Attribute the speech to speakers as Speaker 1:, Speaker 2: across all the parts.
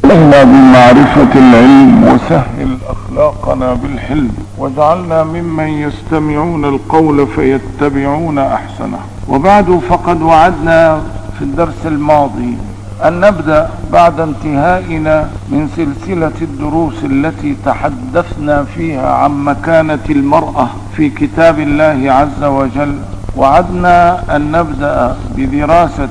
Speaker 1: بلغنا بمعرفة العلم وسهل أخلاقنا بالحلم، واجعلنا ممن يستمعون القول فيتبعون أحسنه. وبعد، فقد وعدنا في الدرس الماضي أن نبدأ بعد انتهائنا من سلسلة الدروس التي تحدثنا فيها عن مكانة المرأة في كتاب الله عز وجل. وعدنا أن نبدأ بدراسة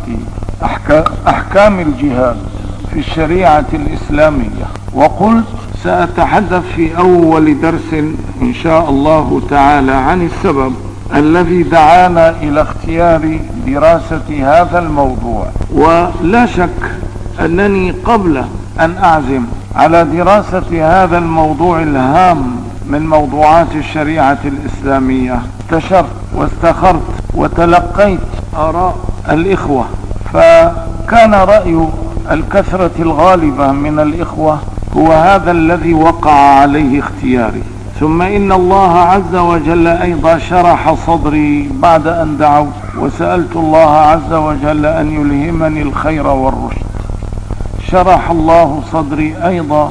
Speaker 1: أحكام الجهاد في الشريعة الإسلامية، وقلت سأتحدث في أول درس إن شاء الله تعالى عن السبب الذي دعانا إلى اختيار دراسة هذا الموضوع. ولا شك أنني قبل أن أعزم على دراسة هذا الموضوع الهام من موضوعات الشريعة الإسلامية استشرت واستخرت وتلقيت آراء الإخوة، فكان رأي الكثرة الغالبة من الإخوة هو هذا الذي وقع عليه اختياري. ثم إن الله عز وجل أيضا شرح صدري بعد أن دعوت وسألت الله عز وجل أن يلهمني الخير والرشد. شرح الله صدري أيضا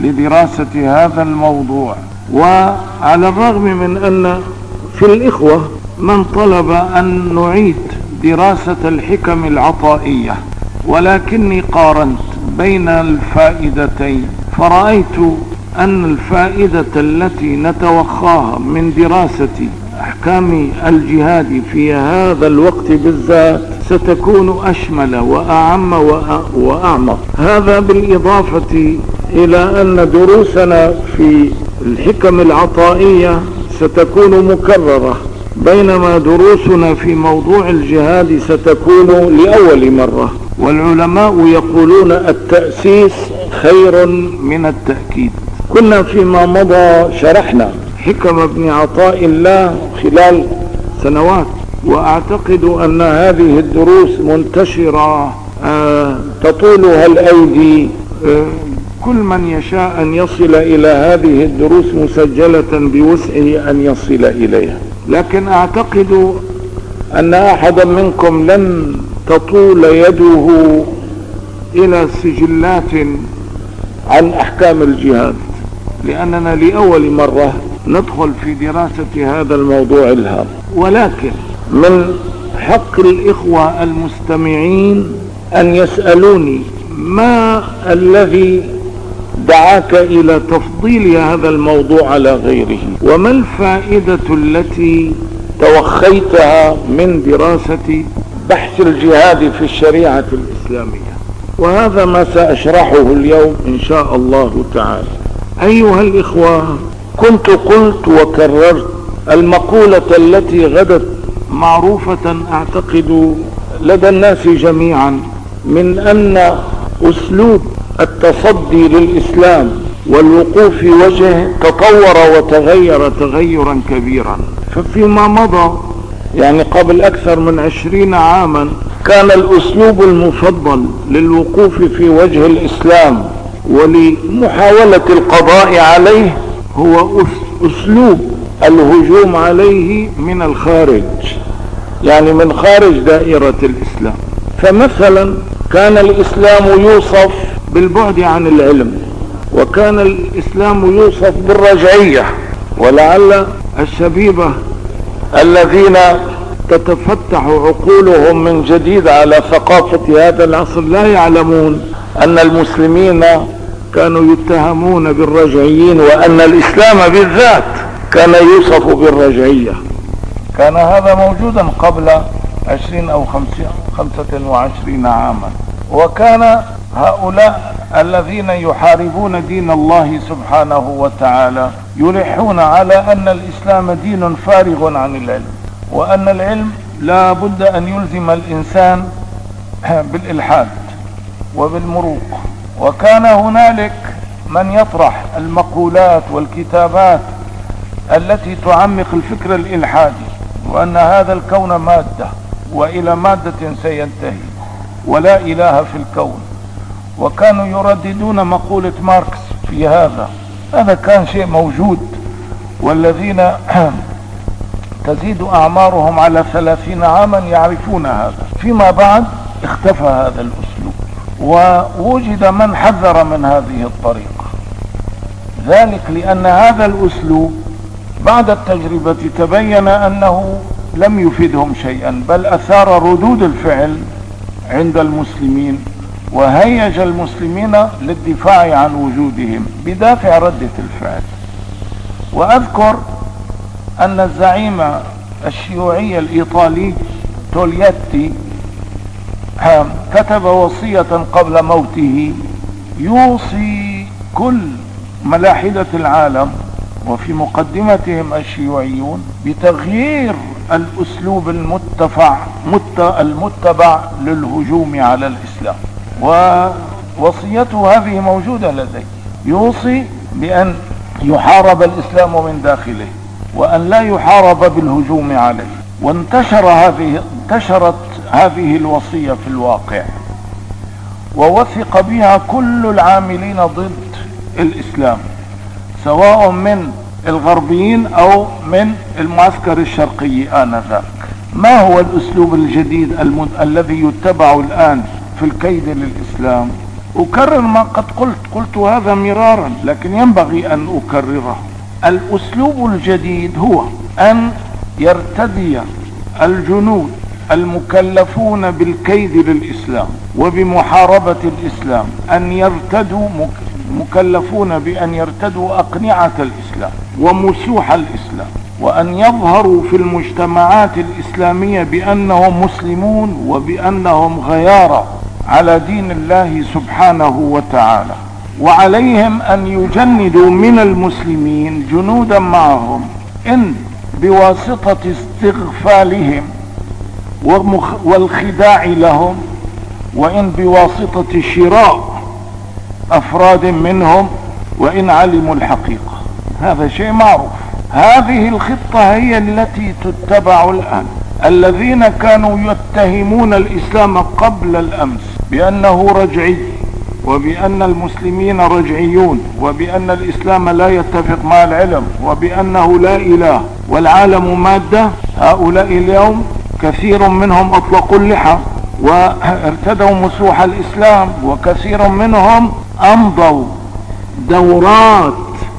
Speaker 1: لدراسة هذا الموضوع. وعلى الرغم من أن في الإخوة من طلب أن نعيد دراسة الحكم العطائية، ولكني قارنت بين الفائدتين فرأيت أن الفائدة التي نتوخاها من دراسة أحكام الجهاد في هذا الوقت بالذات ستكون أشمل وأعم وأعمق. هذا بالإضافة إلى أن دروسنا في الحكم العطائية ستكون مكررة، بينما دروسنا في موضوع الجهاد ستكون لأول مرة. والعلماء يقولون التأسيس خير من التأكيد. كنا فيما مضى شرحنا حكم ابن عطاء الله خلال سنوات، وأعتقد أن هذه الدروس منتشرة تطولها الأيدي. كل من يشاء أن يصل إلى هذه الدروس مسجلة بوسعه أن يصل إليها، لكن أعتقد أن أحدا منكم لن تطول يده إلى سجلات عن أحكام الجهاد، لأننا لأول مرة ندخل في دراسة هذا الموضوع الهام. ولكن من حق الإخوة المستمعين أن يسألوني ما الذي دعاك إلى تفضيل هذا الموضوع على غيره، وما الفائدة التي توخيتها من دراسة بحث الجهاد في الشريعة الإسلامية. وهذا ما سأشرحه اليوم إن شاء الله تعالى. أيها الإخوة، كنت قلت وكررت المقولة التي غدت معروفة أعتقد لدى الناس جميعا، من أن أسلوب التصدي للإسلام والوقوف في وجهه تطور وتغير تغيرا كبيرا. ففيما مضى يعني قبل أكثر من 20 عاما كان الأسلوب المفضل للوقوف في وجه الإسلام ولمحاولة القضاء عليه هو أسلوب الهجوم عليه من الخارج، يعني من خارج دائرة الإسلام. فمثلا كان الإسلام يوصف بالبعد عن العلم، وكان الإسلام يوصف بالرجعية. ولعل الشبيبة الذين تتفتح عقولهم من جديد على ثقافة هذا العصر لا يعلمون أن المسلمين كانوا يتهمون بالرجعيين، وأن الإسلام بالذات كان يوصف بالرجعية. كان هذا موجودا قبل 20 أو 25 عاما. وكان هؤلاء الذين يحاربون دين الله سبحانه وتعالى يلحون على أن الإسلام دين فارغ عن العلم، وأن العلم لا بد أن يلزم الإنسان بالإلحاد وبالمروق. وكان هنالك من يطرح المقولات والكتابات التي تعمق الفكر الإلحادي، وأن هذا الكون مادة وإلى مادة سينتهي ولا إله في الكون. وكانوا يرددون مقولة ماركس في هذا كان شيء موجود، والذين تزيد أعمارهم على 30 عاما يعرفون هذا. فيما بعد اختفى هذا الأسلوب، ووجد من حذر من هذه الطريقة، ذلك لأن هذا الأسلوب بعد التجربة تبين أنه لم يفيدهم شيئا، بل أثار ردود الفعل عند المسلمين وهيج المسلمين للدفاع عن وجودهم بدافع ردة الفعل. وأذكر أن الزعيم الشيوعي الإيطالي تولياتي كتب وصية قبل موته يوصي كل ملاحدة العالم وفي مقدمتهم الشيوعيون بتغيير الأسلوب المتبع للهجوم على الإسلام. ووصيته هذه موجودة لدي، يوصي بأن يحارب الإسلام من داخله وأن لا يحارب بالهجوم عليه. انتشرت هذه الوصية في الواقع، ووثق بها كل العاملين ضد الإسلام سواء من الغربيين أو من المعسكر الشرقي آنذاك. ما هو الأسلوب الجديد الذي يتبع الآن في الكيد للإسلام؟ أكرر ما قد قلت هذا مرارا، لكن ينبغي أن أكرره. الأسلوب الجديد هو أن يرتدي الجنود المكلفون بالكيد للإسلام وبمحاربة الإسلام أن يرتدوا مكلفون بأن يرتدوا أقنعة الإسلام ومسوح الإسلام، وأن يظهروا في المجتمعات الإسلامية بأنهم مسلمون وبأنهم غيارى على دين الله سبحانه وتعالى. وعليهم أن يجندوا من المسلمين جنودا معهم، إن بواسطة استغفالهم والخداع لهم، وإن بواسطة شراء أفراد منهم، وإن علموا الحقيقة. هذا شيء معروف. هذه الخطة هي التي تتبع الآن. الذين كانوا يتهمون الإسلام قبل الأمس بأنه رجعي وبأن المسلمين رجعيون وبأن الإسلام لا يتفق مع العلم وبأنه لا إله والعالم مادة، هؤلاء اليوم كثير منهم أطلقوا اللحى وارتدوا مسوح الإسلام، وكثير منهم أمضوا دورات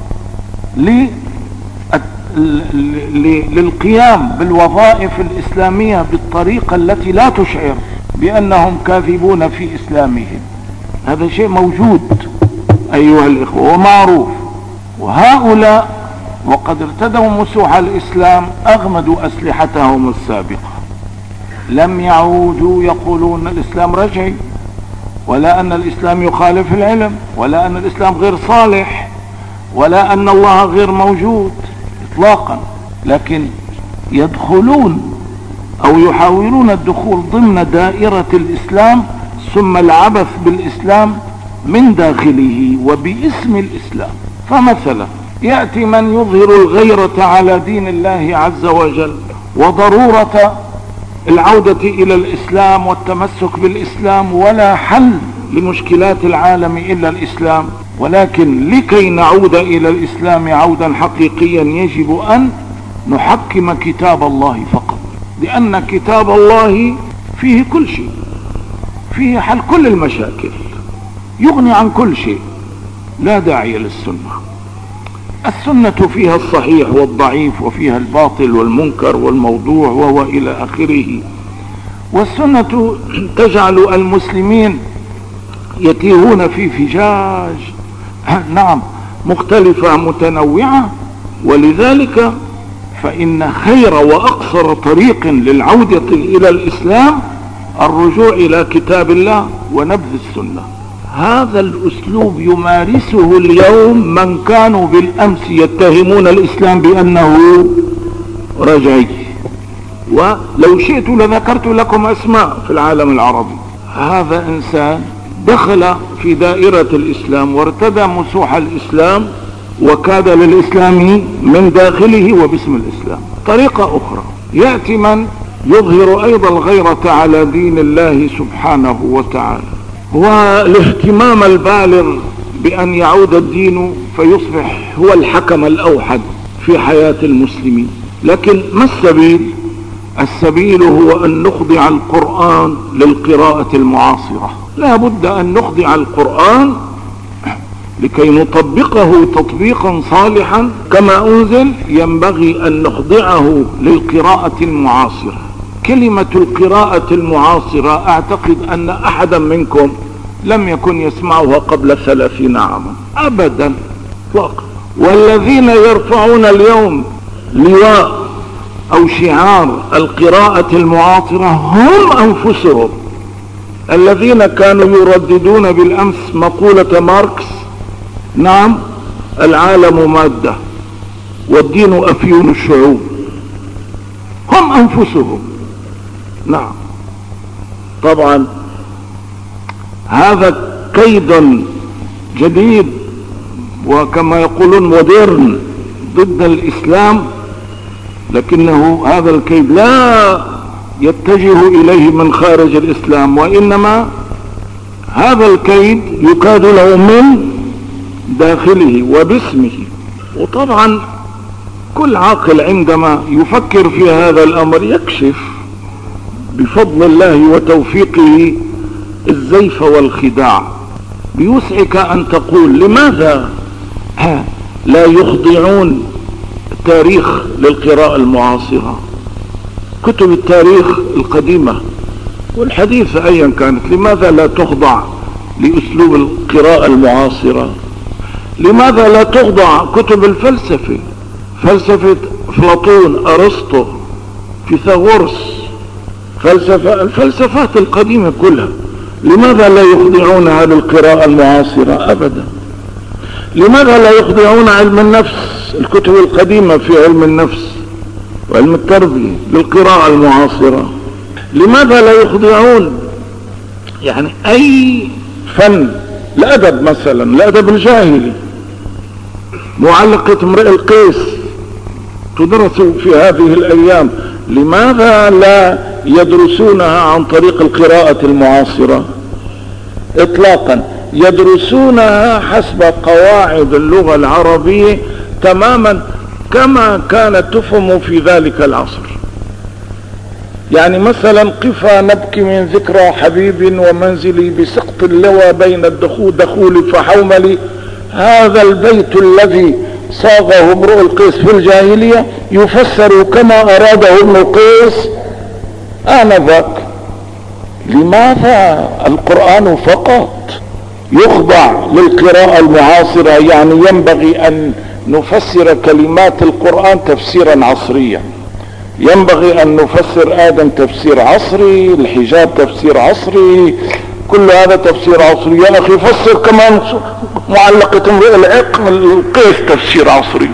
Speaker 1: للقيام بالوظائف الإسلامية بالطريقة التي لا تشعر بأنهم كاذبون في إسلامهم. هذا شيء موجود أيها الإخوة ومعروف. وهؤلاء وقد ارتدوا مسوح الإسلام أغمدوا أسلحتهم السابقة، لم يعودوا يقولون الإسلام رجعي، ولا أن الإسلام يخالف العلم، ولا أن الإسلام غير صالح، ولا أن الله غير موجود إطلاقا، لكن يدخلون أو يحاولون الدخول ضمن دائرة الإسلام ثم العبث بالإسلام من داخله وباسم الإسلام. فمثلا يأتي من يظهر الغيرة على دين الله عز وجل وضرورة العودة إلى الإسلام والتمسك بالإسلام، ولا حل لمشكلات العالم إلا الإسلام، ولكن لكي نعود إلى الإسلام عودا حقيقيا يجب أن نحكم كتاب الله فقط، لأن كتاب الله فيه كل شيء، فيه حل كل المشاكل، يغني عن كل شيء، لا داعي للسنة. السنة فيها الصحيح والضعيف وفيها الباطل والمنكر والموضوع وإلى آخره. والسنة تجعل المسلمين يتيهون في فجاج نعم مختلفة متنوعة، ولذلك فإن خير وأقصر طريق للعودة إلى الإسلام الرجوع إلى كتاب الله ونبذ السنة. هذا الأسلوب يمارسه اليوم من كانوا بالأمس يتهمون الإسلام بأنه رجعي، ولو شئت لذكرت لكم أسماء في العالم العربي. هذا إنسان دخل في دائرة الإسلام وارتدى مسوح الإسلام وكاد للإسلام من داخله وباسم الإسلام. طريقة أخرى يأتي من يظهر أيضا الغيرة على دين الله سبحانه وتعالى والاهتمام البالغ بأن يعود الدين فيصبح هو الحكم الأوحد في حياة المسلمين. لكن ما السبيل؟ السبيل هو أن نخضع القرآن القرآن للقراءة المعاصرة. لا بد أن نخضع القرآن لكي نطبقه تطبيقا صالحا كما أنزل، ينبغي أن نخضعه للقراءة المعاصرة. كلمة القراءة المعاصرة أعتقد أن أحدا منكم لم يكن يسمعها قبل 30 عاما أبدا اطلاقا. والذين يرفعون اليوم لواء أو شعار القراءة المعاصرة هم أنفسهم الذين كانوا يرددون بالأمس مقولة ماركس: نعم العالم مادة والدين أفيون الشعوب. هم أنفسهم. نعم طبعا هذا كيد جديد وكما يقولون مودرن ضد الإسلام، لكنه هذا الكيد لا يتجه إليه من خارج الإسلام، وإنما هذا الكيد يكاد له من داخله وباسمه. وطبعا كل عاقل عندما يفكر في هذا الأمر يكشف بفضل الله وتوفيقه الزيف والخداع. بيسعك أن تقول لماذا لا يخضعون التاريخ للقراءة المعاصرة؟ كتب التاريخ القديمة والحديث أيا كانت لماذا لا تخضع لأسلوب القراءة المعاصرة؟ لماذا لا تخضع كتب الفلسفة، فلسفة أفلاطون، أرسطو، فيثاغورس، الفلسفات القديمة كلها؟ لماذا لا يخضعونها للقراءة المعاصرة؟ أبدا. لماذا لا يخضعون علم النفس، الكتب القديمة في علم النفس وعلم التربية للقراءة المعاصرة؟ لماذا لا يخضعون يعني أي فن، الأدب مثلا، الأدب الجاهلي، معلقة امرئ القيس تدرس في هذه الأيام، لماذا لا يدرسونها عن طريق القراءة المعاصرة؟ إطلاقا يدرسونها حسب قواعد اللغة العربية تماما كما كانت تفهم في ذلك العصر. يعني مثلا قفا نبكي من ذكرى حبيب ومنزلي بسقط اللوى بين الدخول فحوملي، هذا البيت الذي صاغه امرؤ القيس في الجاهلية يفسر كما أراده ابن القيس آنذاك. لماذا القرآن فقط يخضع للقراءة المعاصرة؟ يعني ينبغي أن نفسر كلمات القرآن تفسيرا عصريا، ينبغي أن نفسر آدم تفسير عصري، الحجاب تفسير عصري، كل هذا تفسير عصري. يا أخي فسر كمان معلقة امرئ القيس تفسير عصري،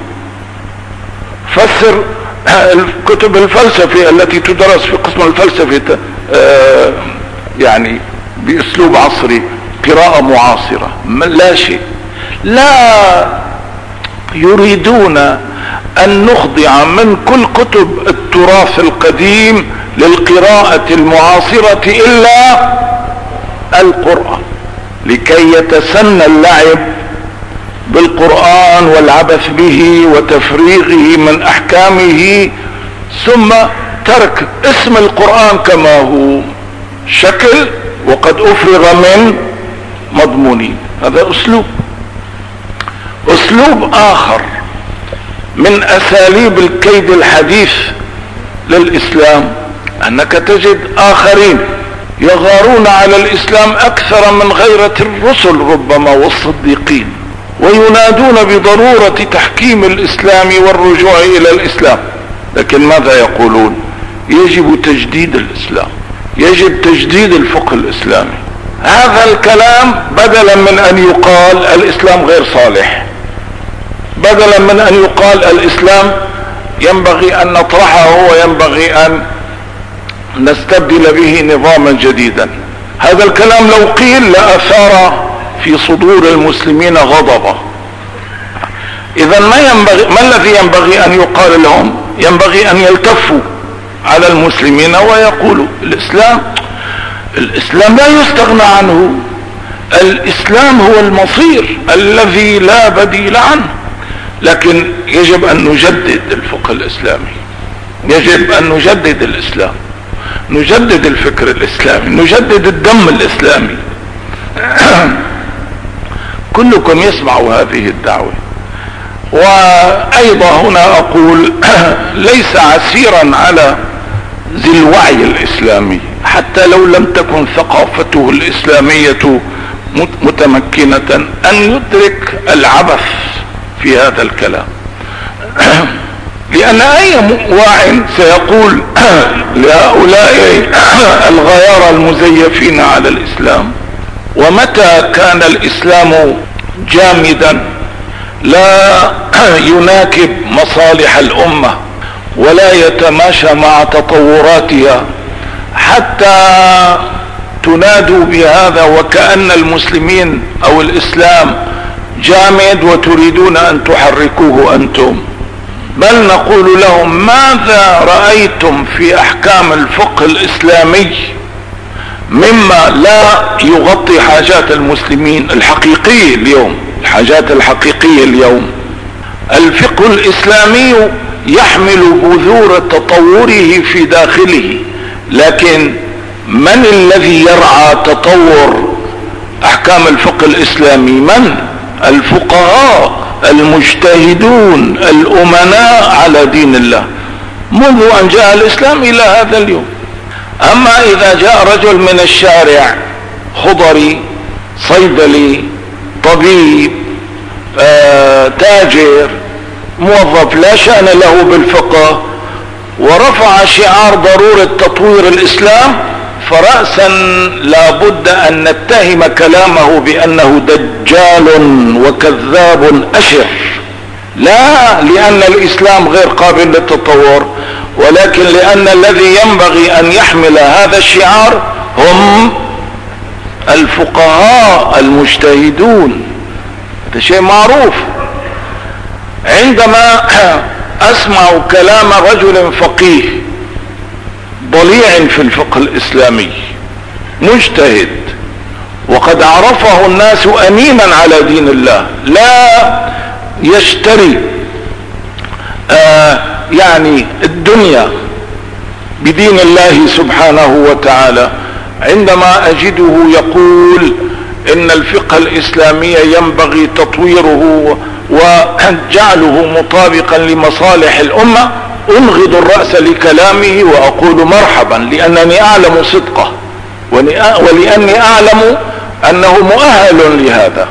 Speaker 1: فسر الكتب الفلسفة التي تدرس في قسم الفلسفة يعني بأسلوب عصري، قراءة معاصرة. لا شيء. لا يريدون أن نخضع من كل كتب التراث القديم للقراءة المعاصرة إلا القرآن، لكي يتسنى اللعب بالقرآن والعبث به وتفريغه من أحكامه، ثم ترك اسم القرآن كما هو شكل وقد أفرغ من مضمونه. هذا أسلوب آخر من أساليب الكيد الحديث للإسلام، أنك تجد آخرين يغارون على الإسلام أكثر من غيرة الرسل ربما والصديقين، وينادون بضرورة تحكيم الإسلام والرجوع إلى الإسلام، لكن ماذا يقولون؟ يجب تجديد الإسلام، يجب تجديد الفقه الإسلامي. هذا الكلام بدلا من أن يقال الإسلام غير صالح، بدلا من أن يقال الإسلام ينبغي أن نطرحه وينبغي أن نستبدل به نظاما جديدا، هذا الكلام لو قيل لأثار في صدور المسلمين غضبا. إذا ما الذي ينبغي أن يقال لهم؟ ينبغي أن يلتفوا على المسلمين ويقولوا الإسلام لا يستغنى عنه، الإسلام هو المصير الذي لا بديل عنه، لكن يجب أن نجدد الفقه الإسلامي، يجب أن نجدد الإسلام. نجدد الفكر الاسلامي، نجدد الدم الاسلامي. كلكم يسمعوا هذه الدعوة. وايضا هنا اقول ليس عسيرا على ذي الوعي الاسلامي حتى لو لم تكن ثقافته الاسلامية متمكنة ان يدرك العبث في هذا الكلام. لان اي واع سيقول لهؤلاء الغيارى المزيفين على الاسلام: ومتى كان الاسلام جامدا لا يناكب مصالح الامة ولا يتماشى مع تطوراتها حتى تنادوا بهذا وكأن المسلمين او الاسلام جامد وتريدون ان تحركوه انتم؟ بل نقول لهم: ماذا رأيتم في احكام الفقه الاسلامي مما لا يغطي حاجات المسلمين الحقيقية اليوم؟ الحاجات الحقيقية اليوم الفقه الاسلامي يحمل بذور تطوره في داخله، لكن من الذي يرعى تطور احكام الفقه الاسلامي؟ من؟ الفقهاء المجتهدون الامناء على دين الله منذ ان جاء الاسلام الى هذا اليوم. اما اذا جاء رجل من الشارع، خضري، صيدلي، طبيب، تاجر، موظف لا شأن له بالفقه، ورفع شعار ضرورة تطوير الاسلام، فرأسا لابد ان نتهم كلامه بانه دجال وكذاب اشر، لا لان الاسلام غير قابل للتطور، ولكن لان الذي ينبغي ان يحمل هذا الشعار هم الفقهاء المجتهدون. هذا شيء معروف. عندما اسمع كلام رجل فقيه ضليع في الفقه الاسلامي مجتهد وقد عرفه الناس امينا على دين الله، لا يشتري يعني الدنيا بدين الله سبحانه وتعالى، عندما اجده يقول ان الفقه الاسلامي ينبغي تطويره وجعله مطابقا لمصالح الامة، انغض الرأس لكلامه واقول مرحبا، لانني اعلم صدقه ولاني اعلم انه مؤهل لهذا،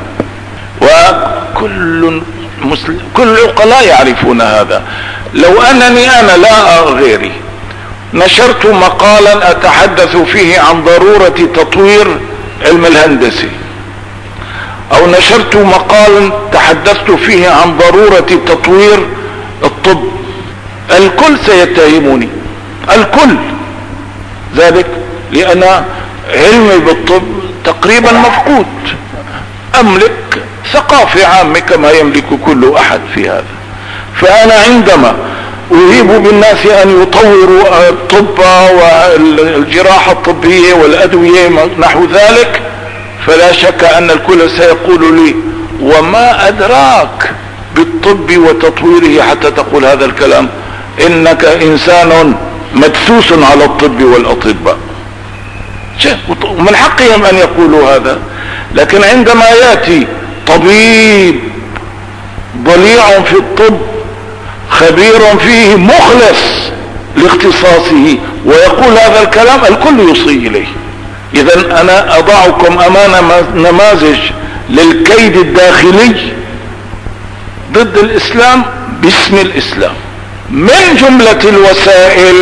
Speaker 1: وكل مسلم كل العقلاء يعرفون هذا. لو انني انا لا غيري نشرت مقالا اتحدث فيه عن ضرورة تطوير علم الهندسة، او نشرت مقالا تحدثت فيه عن ضرورة تطوير الطب، الكل سيتهمني، الكل، ذلك لان علمي بالطب تقريبا مفقود، املك ثقافة عامة كما يملك كل احد في هذا. فانا عندما اهيب بالناس ان يطوروا الطب والجراحة الطبية والادوية نحو ذلك، فلا شك ان الكل سيقول لي: وما ادراك بالطب وتطويره حتى تقول هذا الكلام؟ انك انسان مدسوس على الطب والاطباء. من حقهم ان يقولوا هذا. لكن عندما ياتي طبيب ضليع في الطب خبير فيه مخلص لاختصاصه ويقول هذا الكلام، الكل يصغي اليه. اذا انا اضعكم امام نماذج للكيد الداخلي ضد الاسلام باسم الاسلام. من جملة الوسائل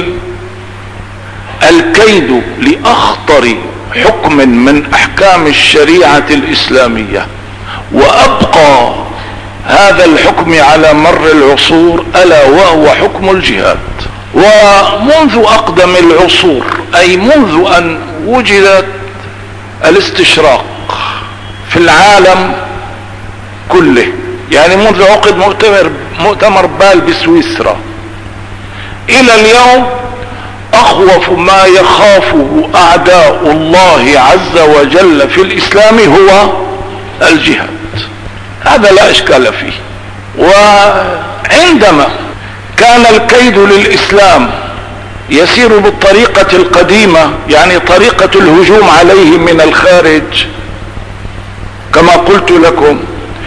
Speaker 1: الكيد لاخطر حكم من احكام الشريعة الاسلامية وابقى هذا الحكم على مر العصور، الا وهو حكم الجهاد. ومنذ اقدم العصور، اي منذ ان وجدت الاستشراق في العالم كله، يعني منذ عقد مؤتمر بال بسويسرا الى اليوم، اخوف ما يخافه اعداء الله عز وجل في الاسلام هو الجهاد، هذا لا اشكال فيه. وعندما كان الكيد للاسلام يسير بالطريقة القديمة، يعني طريقة الهجوم عليه من الخارج كما قلت لكم،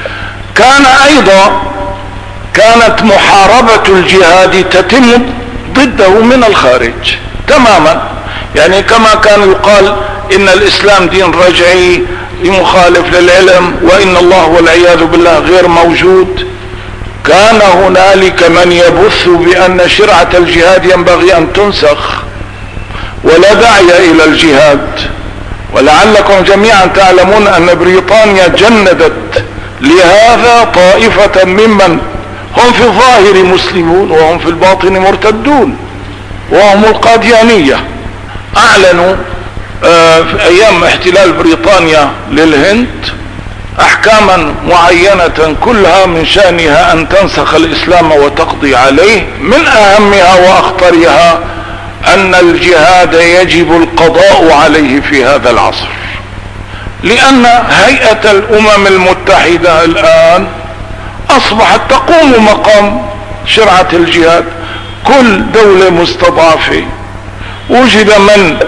Speaker 1: كانت محاربة الجهاد تتم ضده من الخارج تماما. يعني كما كان يقال ان الاسلام دين رجعي مخالف للعلم، وان الله والعياذ بالله غير موجود، كان هنالك من يبث بان شرعة الجهاد ينبغي ان تنسخ ولا داعي الى الجهاد. ولعلكم جميعا تعلمون ان بريطانيا جندت لهذا طائفة ممن هم في الظاهر مسلمون وهم في الباطن مرتدون، وهم القاديانية. اعلنوا في ايام احتلال بريطانيا للهند احكاما معينة كلها من شأنها ان تنسخ الاسلام وتقضي عليه. من اهمها واخطرها ان الجهاد يجب القضاء عليه في هذا العصر، لان هيئة الامم المتحدة الان اصبحت تقوم مقام شرعة الجهاد. كل دولة مستضعفة وجد من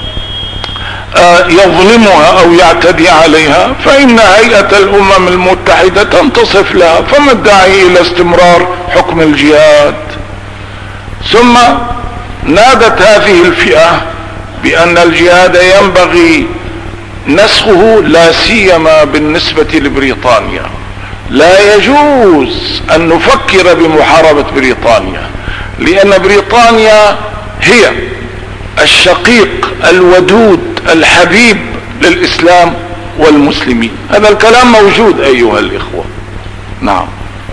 Speaker 1: يظلمها او يعتدي عليها، فان هيئة الامم المتحدة تنتصف لها، فما الداعي الى استمرار حكم الجهاد؟ ثم نادت هذه الفئة بان الجهاد ينبغي نسخه، لا سيما بالنسبة لبريطانيا. لا يجوز ان نفكر بمحاربة بريطانيا، لان بريطانيا هي الشقيق الودود الحبيب للاسلام والمسلمين. هذا الكلام موجود ايها الاخوة. نعم.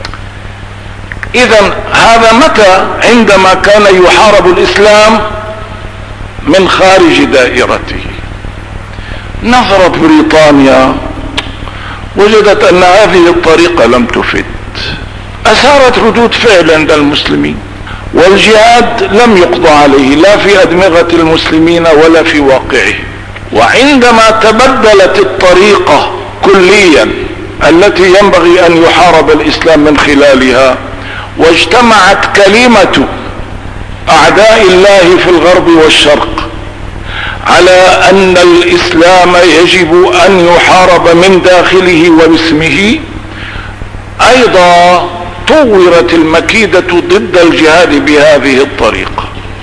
Speaker 1: اذا هذا متى؟ عندما كان يحارب الاسلام من خارج دائرته. نظرت بريطانيا وجدت ان هذه الطريقة لم تفد، اثارت ردود فعل عند المسلمين، والجهاد لم يقضى عليه لا في ادمغة المسلمين ولا في واقعه. وعندما تبدلت الطريقة كليا التي ينبغي ان يحارب الاسلام من خلالها، واجتمعت كلمة اعداء الله في الغرب والشرق على ان الاسلام يجب ان يحارب من داخله وباسمه، ايضا طورت المكيدة ضد الجهاد بهذه الطريقة.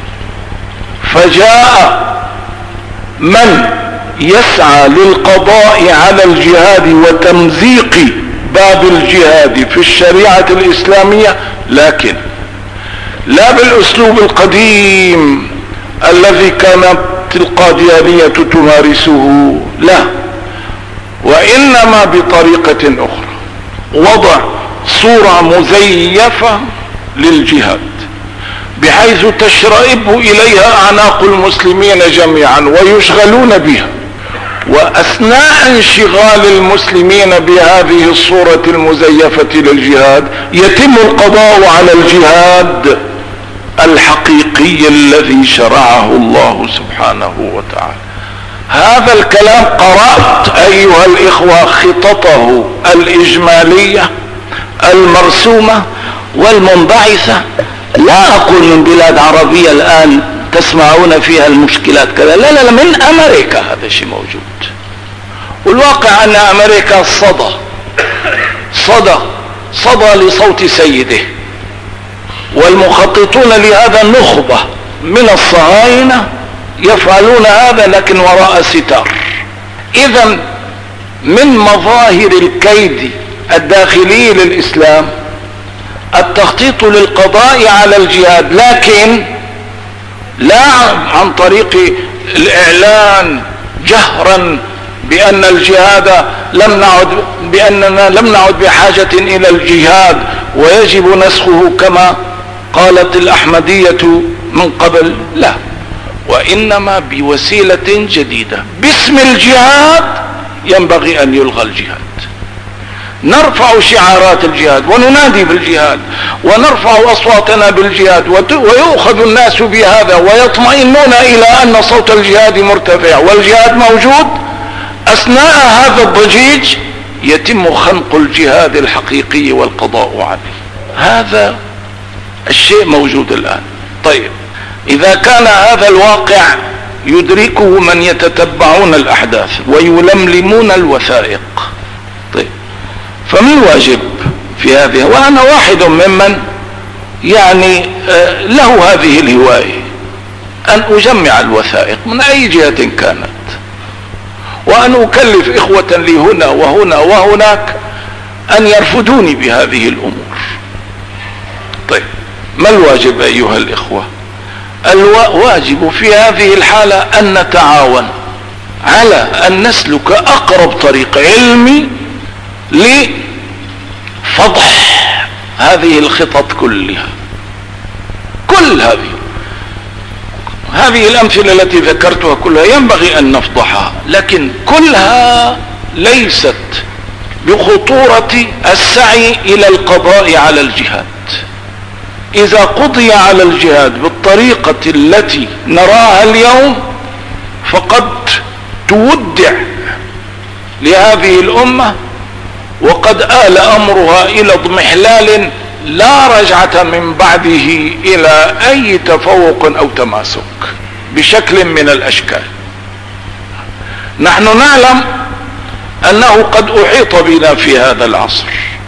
Speaker 1: فجاء من يسعى للقضاء على الجهاد وتمزيق باب الجهاد في الشريعة الاسلامية، لكن لا بالاسلوب القديم الذي كانت القاديانية تمارسه، لا، وانما بطريقة اخرى، وضع صورة مزيفة للجهاد بحيث تشرئب اليها اعناق المسلمين جميعا ويشغلون بها. واثناء انشغال المسلمين بهذه الصورة المزيفة للجهاد يتم القضاء على الجهاد الحقيقي الذي شرعه الله سبحانه وتعالى. هذا الكلام قرأت ايها الاخوة خططه الاجمالية المرسومة والمنبعثة، لا اقول من بلاد عربية الان تسمعون فيها المشكلات كذا، لا لا لا، من امريكا هذا الشيء موجود. والواقع ان امريكا صدى لصوت سيده، والمخططون لهذا النخبة من الصهاينة يفعلون هذا لكن وراء ستار. اذا من مظاهر الكيد الداخلي للاسلام التخطيط للقضاء على الجهاد، لكن لا عن طريق الاعلان جهرا بان الجهاد باننا لم نعد بحاجة الى الجهاد ويجب نسخه كما قالت الاحمدية من قبل، لا، وانما بوسيلة جديدة باسم الجهاد ينبغي ان يلغى الجهاد. نرفع شعارات الجهاد وننادي بالجهاد ونرفع اصواتنا بالجهاد، ويؤخذ الناس بهذا ويطمئنون الى ان صوت الجهاد مرتفع والجهاد موجود. اثناء هذا الضجيج يتم خنق الجهاد الحقيقي والقضاء عليه. هذا الشيء موجود الان. طيب، إذا كان هذا الواقع يدركه من يتتبعون الأحداث ويلملمون الوثائق، طيب فما الواجب في هذه؟ وأنا واحد ممن يعني له هذه الهواية أن أجمع الوثائق من أي جهة كانت، وأن أكلف إخوة لي هنا وهنا وهناك أن يرفدوني بهذه الأمور. طيب ما الواجب أيها الإخوة؟ الواجب في هذه الحالة أن نتعاون على أن نسلك أقرب طريق علمي لفضح هذه الخطط كلها. كل هذه الأمثلة التي ذكرتها كلها ينبغي أن نفضحها، لكن كلها ليست بخطورة السعي إلى القضاء على الجهاد. إذا قضي على الجهاد بالطريقة التي نراها اليوم فقد تودع لهذه الأمة، وقد آل أمرها إلى اضمحلال لا رجعة من بعده إلى أي تفوق أو تماسك بشكل من الأشكال. نحن نعلم أنه قد أحيط بنا في هذا العصر،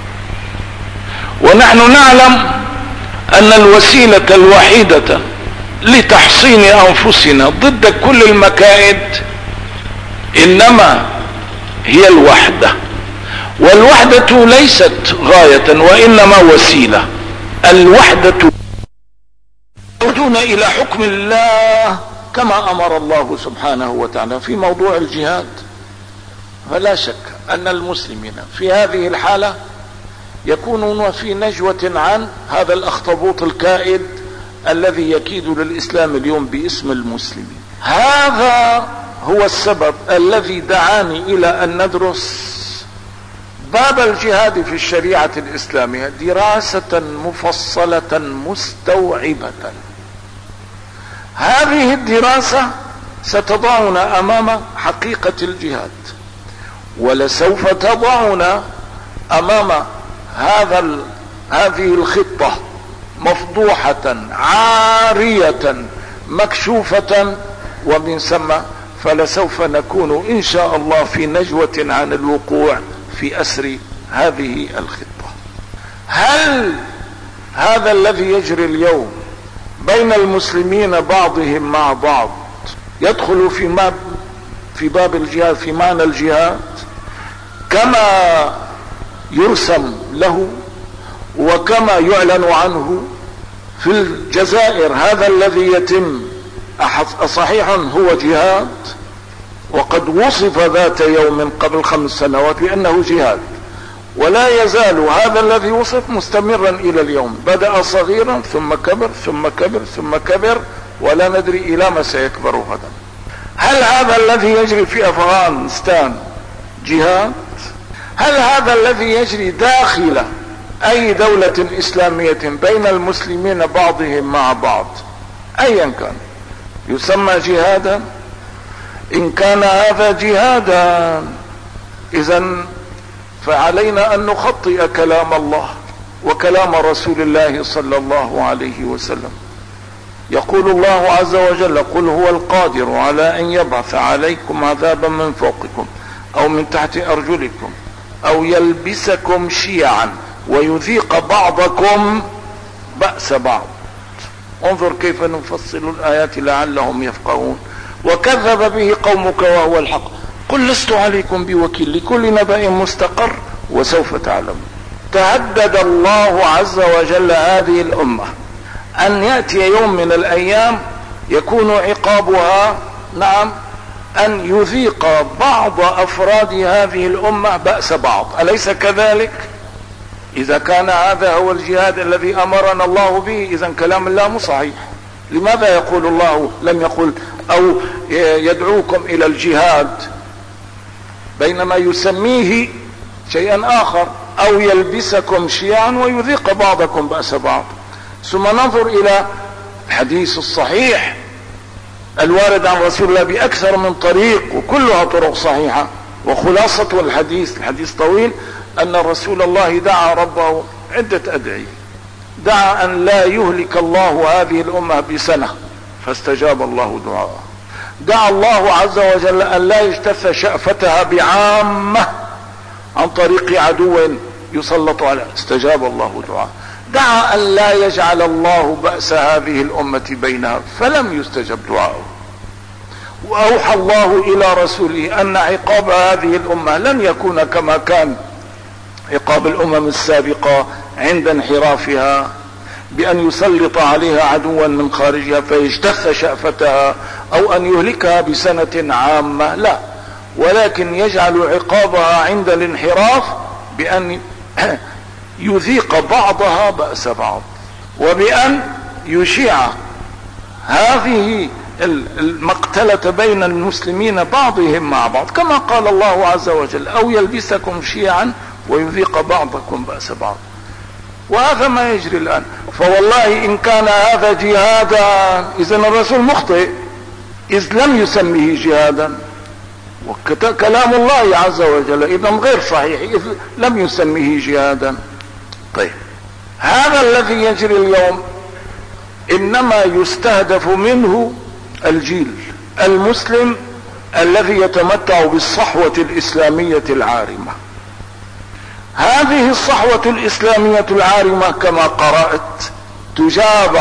Speaker 1: ونحن نعلم أن الوسيلة الوحيدة لتحصين أنفسنا ضد كل المكائد إنما هي الوحدة، والوحدة ليست غاية وإنما وسيلة. الوحدة يعودون إلى حكم الله كما أمر الله سبحانه وتعالى في موضوع الجهاد. فلا شك أن المسلمين في هذه الحالة يكونون في نجوة عن هذا الأخطبوط الكائد الذي يكيد للإسلام اليوم باسم المسلمين. هذا هو السبب الذي دعاني إلى أن ندرس باب الجهاد في الشريعة الإسلامية دراسة مفصلة مستوعبة. هذه الدراسة ستضعنا أمام حقيقة الجهاد، ولسوف تضعنا أمام هذه الخطة مفضوحة عارية مكشوفة، ومن ثم فلسوف نكون إن شاء الله في نجوة عن الوقوع في أسر هذه الخطة. هل هذا الذي يجري اليوم بين المسلمين بعضهم مع بعض يدخل في باب الجهاد، في معنى الجهاد كما يرسم له وكما يعلن عنه في الجزائر؟ هذا الذي يتم صحيح هو جهاد، وقد وصف ذات يوم قبل 5 سنوات بأنه جهاد، ولا يزال هذا الذي وصف مستمرا إلى اليوم. بدأ صغيرا ثم كبر ثم كبر ثم كبر، ولا ندري إلى ما سيكبر غدا. هل هذا الذي يجري في أفغانستان جهاد؟ هل هذا الذي يجري داخل أي دولة إسلامية بين المسلمين بعضهم مع بعض أيا كان يسمى جهادا؟ إن كان هذا جهادا إذن فعلينا أن نخطئ كلام الله وكلام رسول الله صلى الله عليه وسلم. يقول الله عز وجل: قل هو القادر على أن يبعث عليكم عذابا من فوقكم أو من تحت أرجلكم أو يلبسكم شيعا ويذيق بعضكم بأس بعض. انظر كيف نفصل الآيات لعلهم يفقهون. وكذب به قومك وهو الحق قل لست عليكم بوكيل لكل نبأ مستقر وسوف تعلمون. تهدد الله عز وجل هذه الأمة أن يأتي يوم من الأيام يكون عقابها أن يذيق بعض أفراد هذه الأمة بأس بعض. أليس كذلك؟ إذا كان هذا هو الجهاد الذي أمرنا الله به، إذن كلام الله مو صحيح. لماذا يقول الله لم يقل أو يدعوكم إلى الجهاد بينما يسميه شيئا آخر، أو يلبسكم شيعا ويذيق بعضكم بأس بعض؟ ثم ننظر إلى الحديث الصحيح الوارد عن رسول الله بأكثر من طريق وكلها طرق صحيحة، وخلاصة الحديث طويل، أن رسول الله دعا ربه عدة أدعية. دعا أن لا يهلك الله هذه الأمة بسنة فاستجاب الله دعاءه. دعا الله عز وجل أن لا يجتث شأفتها بعامة عن طريق عدو يسلط عليها، استجاب الله دعاءه. دعا أن لا يجعل الله بأس هذه الأمة بينها، فلم يستجب دعاءه. وأوحى الله إلى رسوله أن عقاب هذه الأمة لن يكون كما كان عقاب الأمم السابقة عند انحرافها، بأن يسلط عليها عدوا من خارجها فيجتث شأفتها أو أن يهلكها بسنة عامة، لا، ولكن يجعل عقابها عند الانحراف بأن يذيق بعضها بأس بعض، وبأن يشيع هذه المقتلة بين المسلمين بعضهم مع بعض، كما قال الله عز وجل: أو يلبسكم شيعا ويذيق بعضكم بأس بعض. وهذا ما يجري الآن. فوالله إن كان هذا جهادا إذن الرسول مخطئ، إذ لم يسميه جهادا، وكلام الله عز وجل إذن غير صحيح إذ لم يسميه جهادا. طيب، هذا الذي يجري اليوم إنما يستهدف منه الجيل المسلم الذي يتمتع بالصحوة الإسلامية العارمة. هذه الصحوة الإسلامية العارمة كما قرأت تجابه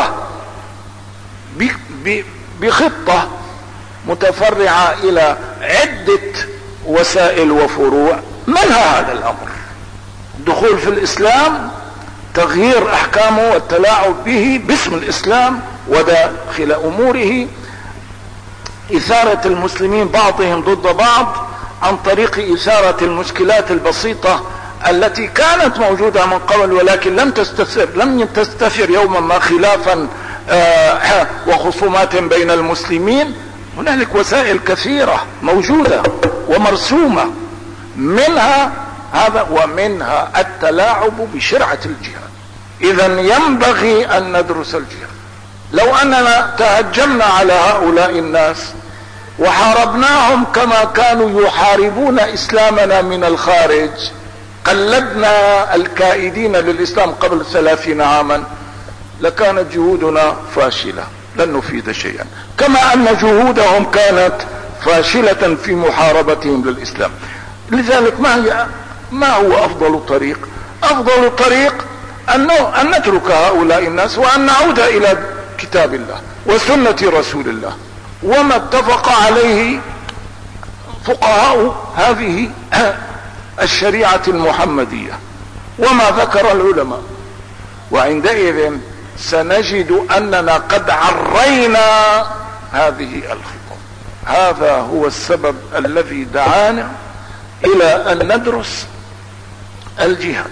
Speaker 1: بخطة متفرعة إلى عدة وسائل وفروع، منها هذا الأمر: الدخول في الإسلام، تغيير أحكامه والتلاعب به باسم الإسلام وداخل أموره، إثارة المسلمين بعضهم ضد بعض عن طريق إثارة المشكلات البسيطة التي كانت موجودة من قبل ولكن لم تستثر يوما ما خلافا وخصومات بين المسلمين. هنالك وسائل كثيرة موجودة ومرسومة، منها هذا ومنها التلاعب بشرعة الجهاد. إذن ينبغي أن ندرس الجهاد. لو أننا تهجمنا على هؤلاء الناس وحاربناهم كما كانوا يحاربون إسلامنا من الخارج، قلدنا الكائدين للإسلام قبل 30 عاما، لكانت جهودنا فاشلة، لن نفيد شيئا، كما أن جهودهم كانت فاشلة في محاربتهم للإسلام. لذلك ما هو أفضل طريق؟ أفضل طريق أن نترك هؤلاء الناس وأن نعود إلى كتاب الله وسنة رسول الله وما اتفق عليه فقهاء هذه الشريعة المحمدية وما ذكر العلماء. وعندئذ سنجد أننا قد عرينا هذه الخطة. هذا هو السبب الذي دعانا إلى أن ندرس الجهاد.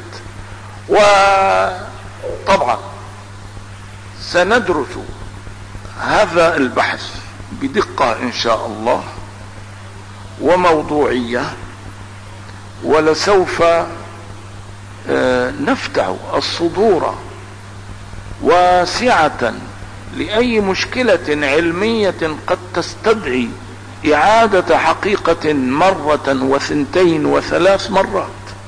Speaker 1: وطبعا سندرس هذا البحث بدقة إن شاء الله وموضوعية، ولسوف نفتح الصدور واسعة لأي مشكلة علمية قد تستدعي إعادة حقيقة مرة وثنتين وثلاث مرات.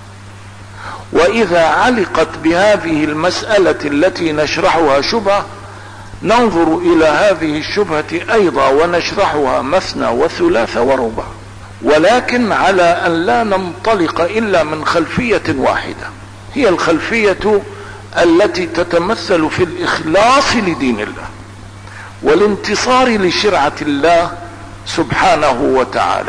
Speaker 1: وإذا علقت بهذه المسألة التي نشرحها شبهة، ننظر إلى هذه الشبهة أيضا ونشرحها مثنى وثلاث وربع، ولكن على أن لا ننطلق إلا من خلفية واحدة، هي الخلفية التي تتمثل في الإخلاص لدين الله والانتصار لشرعة الله سبحانه وتعالى،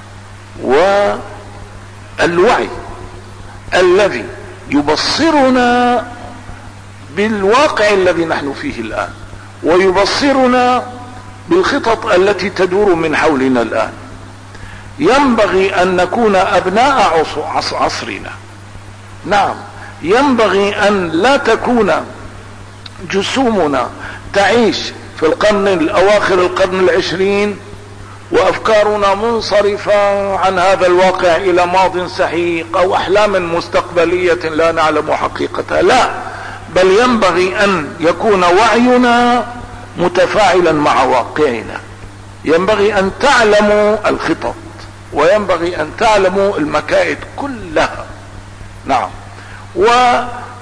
Speaker 1: والوعي الذي يبصرنا بالواقع الذي نحن فيه الآن، ويبصرنا بالخطط التي تدور من حولنا الآن. ينبغي أن نكون أبناء عصرنا. نعم، ينبغي أن لا تكون جسومنا تعيش في القرن الأواخر القرن العشرين وأفكارنا منصرفة عن هذا الواقع إلى ماض سحيق أو أحلام مستقبلية لا نعلم حقيقتها، لا، بل ينبغي أن يكون وعينا متفاعلا مع واقعنا. ينبغي أن تعلموا الخطط وينبغي أن تعلموا المكائد كلها. نعم،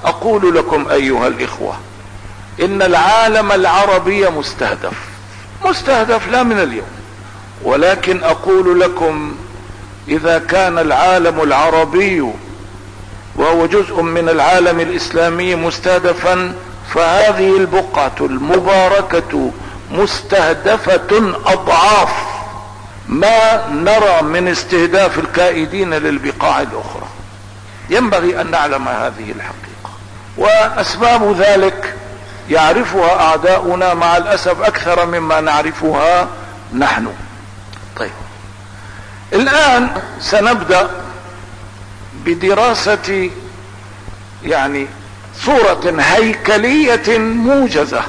Speaker 1: وأقول لكم أيها الإخوة إن العالم العربي مستهدف مستهدف لا من اليوم. ولكن اقول لكم اذا كان العالم العربي وهو جزء من العالم الاسلامي مستهدفا، فهذه البقعة المباركة مستهدفة اضعاف ما نرى من استهداف الكائدين للبقاع الاخرى. ينبغي ان نعلم هذه الحقيقة، واسباب ذلك يعرفها اعداؤنا مع الاسف اكثر مما نعرفها نحن. طيب، الان سنبدأ بدراسة يعني صورة هيكلية موجزة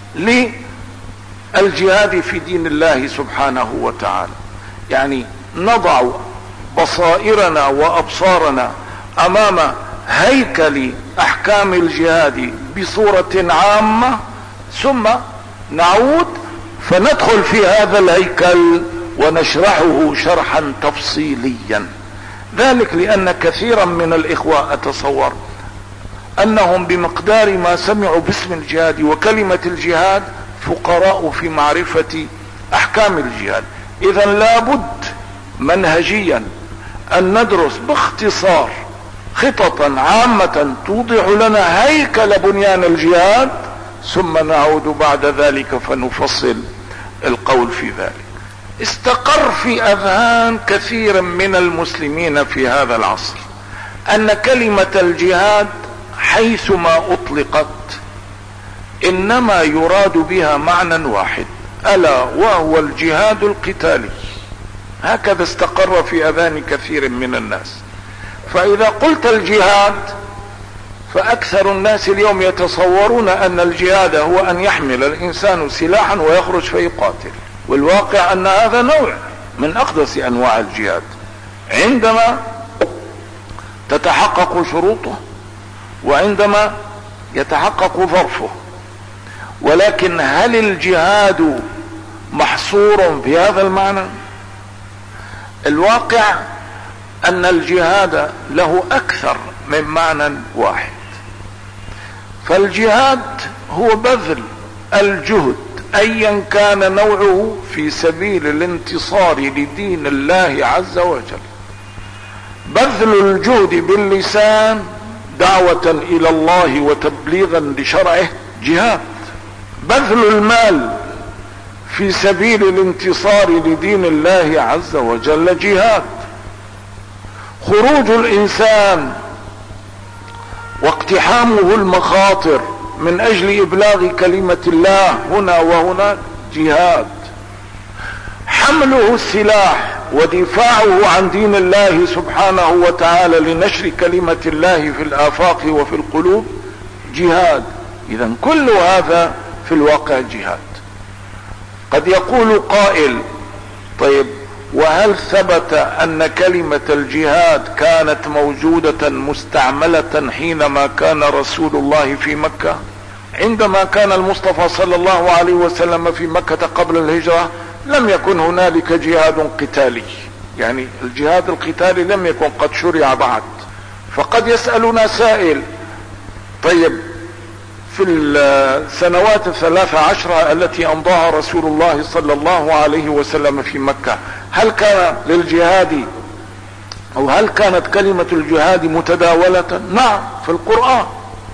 Speaker 1: للجهاد في دين الله سبحانه وتعالى. يعني نضع بصائرنا وابصارنا امام هيكل احكام الجهاد بصورة عامة، ثم نعود فندخل في هذا الهيكل ونشرحه شرحا تفصيليا. ذلك لان كثيرا من الاخوة اتصور انهم بمقدار ما سمعوا باسم الجهاد وكلمة الجهاد فقراء في معرفة احكام الجهاد. اذا لابد منهجيا ان ندرس باختصار خططا عامة توضح لنا هيكل بنيان الجهاد، ثم نعود بعد ذلك فنفصل القول في ذلك. استقر في اذهان كثير من المسلمين في هذا العصر ان كلمة الجهاد حيثما اطلقت انما يراد بها معنى واحد، الا وهو الجهاد القتالي. هكذا استقر في اذهان كثير من الناس. فاذا قلت الجهاد فاكثر الناس اليوم يتصورون ان الجهاد هو ان يحمل الانسان سلاحا ويخرج فيقاتل، والواقع ان هذا نوع من اقدس انواع الجهاد عندما تتحقق شروطه وعندما يتحقق ظرفه. ولكن هل الجهاد محصور في هذا المعنى؟ الواقع ان الجهاد له اكثر من معنى واحد. فالجهاد هو بذل الجهد ايا كان نوعه في سبيل الانتصار لدين الله عز وجل. بذل الجهد باللسان دعوة الى الله وتبليغا لشرعه جهاد. بذل المال في سبيل الانتصار لدين الله عز وجل جهاد. خروج الانسان واقتحامه المخاطر من اجل ابلاغ كلمة الله هنا وهناك جهاد. حمله السلاح ودفاعه عن دين الله سبحانه وتعالى لنشر كلمة الله في الآفاق وفي القلوب جهاد. اذا كل هذا في الواقع جهاد. قد يقول قائل: طيب، وهل ثبت ان كلمة الجهاد كانت موجودة مستعملة حينما كان رسول الله في مكة؟ عندما كان المصطفى صلى الله عليه وسلم في مكة قبل الهجرة لم يكن هنالك جهاد قتالي، يعني الجهاد القتالي لم يكن قد شرع بعد. فقد يسألنا سائل: طيب، في السنوات 13 التي امضاها رسول الله صلى الله عليه وسلم في مكة هل كان للجهاد او هل كانت كلمة الجهاد متداولة؟ نعم، في القرآن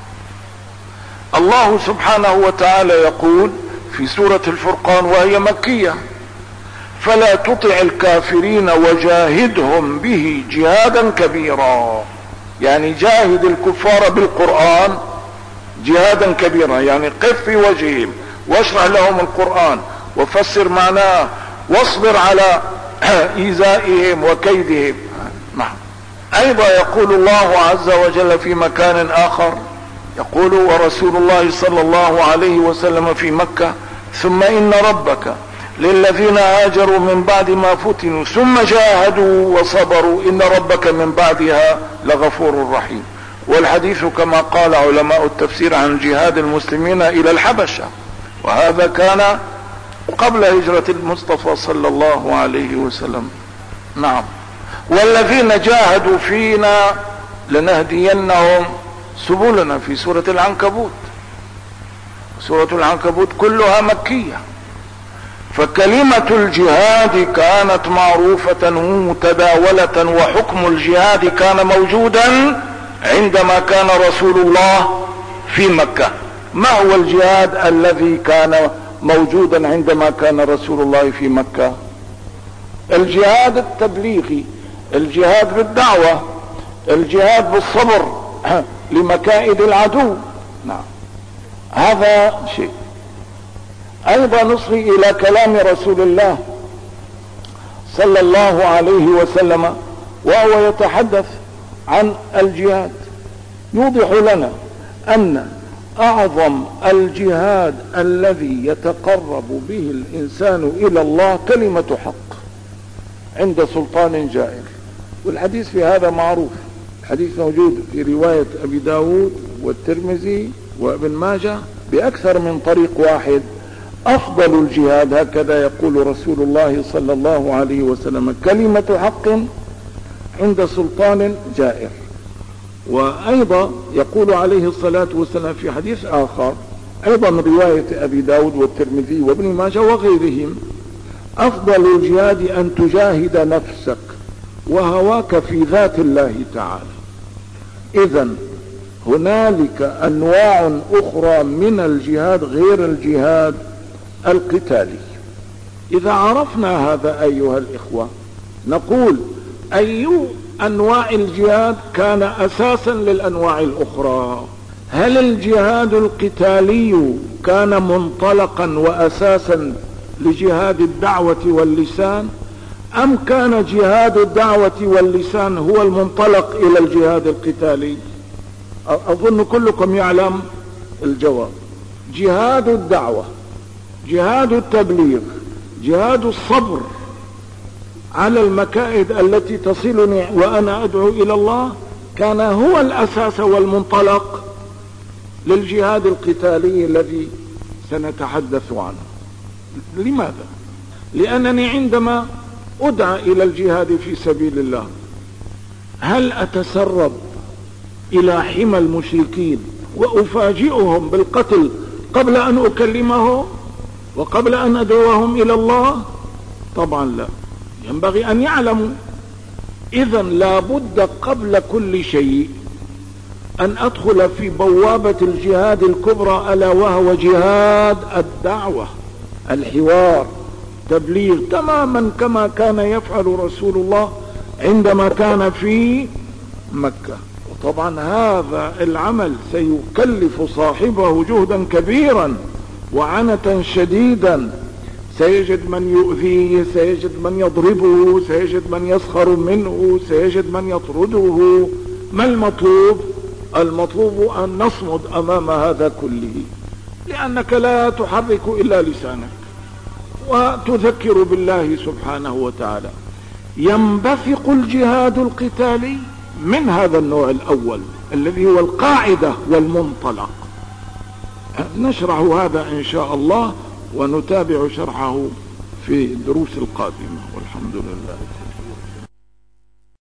Speaker 1: الله سبحانه وتعالى يقول في سورة الفرقان وهي مكية: فلا تطع الكافرين وجاهدهم به جهادا كبيرا. يعني جاهد الكفار بالقرآن جهادا كبيرا، يعني قف في وجههم واشرح لهم القرآن وفسر معناه واصبر على ايذائهم وكيدهم. نعم. ايضا يقول الله عز وجل في مكان اخر، يقول: ورسول الله صلى الله عليه وسلم في مكة: ثم ان ربك للذين هاجروا من بعد ما فتنوا ثم جاهدوا وصبروا ان ربك من بعدها لغفور رحيم. والحديث كما قال علماء التفسير عن جهاد المسلمين الى الحبشة، وهذا كان قبل هجرة المصطفى صلى الله عليه وسلم. نعم. والذين جاهدوا فينا لنهدينهم سبلنا في سورة العنكبوت. سورة العنكبوت كلها مكية. فكلمة الجهاد كانت معروفة ومتداولة، وحكم الجهاد كان موجودا عندما كان رسول الله في مكة. ما هو الجهاد الذي كان موجودا عندما كان رسول الله في مكة؟ الجهاد التبليغي، الجهاد بالدعوة، الجهاد بالصبر لمكائد العدو. نعم، هذا شيء. ايضا نصغي الى كلام رسول الله صلى الله عليه وسلم وهو يتحدث عن الجهاد، يوضح لنا ان اعظم الجهاد الذي يتقرب به الانسان الى الله كلمة حق عند سلطان جائر. والحديث في هذا معروف، الحديث موجود في رواية ابي داود والترمذي وابن ماجه باكثر من طريق واحد. افضل الجهاد، هكذا يقول رسول الله صلى الله عليه وسلم، كلمة حق عند سلطان جائر. وايضا يقول عليه الصلاة والسلام في حديث اخر ايضا من رواية ابي داود والترمذي وابن ماجه وغيرهم، افضل الجهاد ان تجاهد نفسك وهواك في ذات الله تعالى. اذن هنالك انواع اخرى من الجهاد غير الجهاد القتالي. اذا عرفنا هذا ايها الاخوة نقول اي انواع الجهاد كان اساسا للانواع الاخرى. هل الجهاد القتالي كان منطلقا واساسا لجهاد الدعوة واللسان، ام كان جهاد الدعوة واللسان هو المنطلق الى الجهاد القتالي؟ اظن كلكم يعلم الجواب. جهاد الدعوة، جهاد التبليغ، جهاد الصبر على المكائد التي تصلني وانا ادعو الى الله كان هو الاساس والمنطلق للجهاد القتالي الذي سنتحدث عنه. لماذا؟ لانني عندما ادعى الى الجهاد في سبيل الله هل اتسرب الى حمى المشركين وافاجئهم بالقتل قبل ان اكلمهم وقبل ان ادعوهم الى الله؟ طبعا لا، ينبغي ان يعلموا. اذا لابد قبل كل شيء ان ادخل في بوابة الجهاد الكبرى الا وهو جهاد الدعوة، الحوار، تبليغ، تماما كما كان يفعل رسول الله عندما كان في مكة. وطبعا هذا العمل سيكلف صاحبه جهدا كبيرا وعنة شديدا، سيجد من يؤذيه، سيجد من يضربه، سيجد من يسخر منه، سيجد من يطرده. ما المطلوب؟ المطلوب ان نصمد امام هذا كله، لانك لا تحرك الا لسانك وتذكر بالله سبحانه وتعالى. ينبثق الجهاد القتالي من هذا النوع الاول الذي هو القاعدة والمنطلق. نشرح هذا ان شاء الله ونتابع شرحه في الدروس القادمة، والحمد لله.